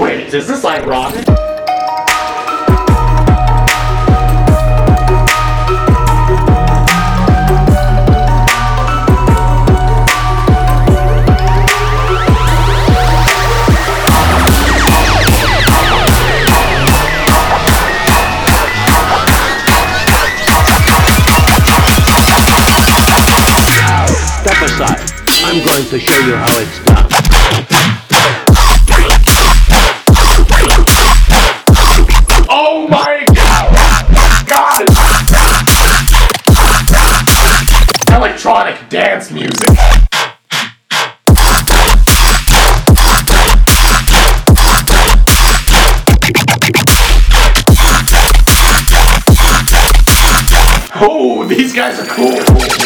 Wait, is this ironic? Step aside. I'm going to show you how it's done. Oh my God! Electronic dance music. Oh, these guys are cool.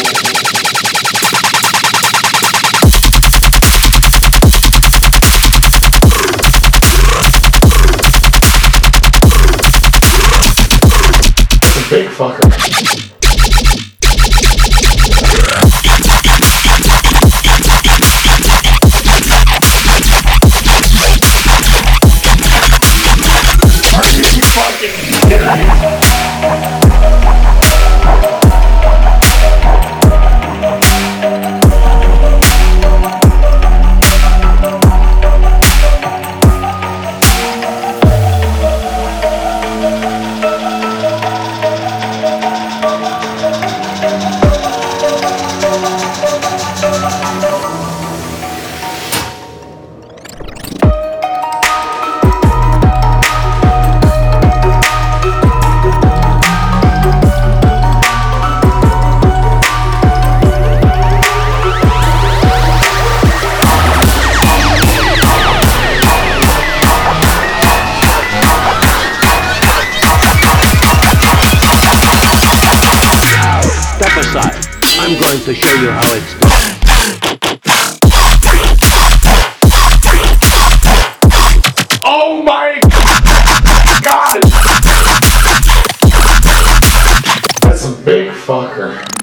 Big fucker. Are you fucking kidding? Step aside. I'm going to show you how it's done. Oh my God! That's a big fucker.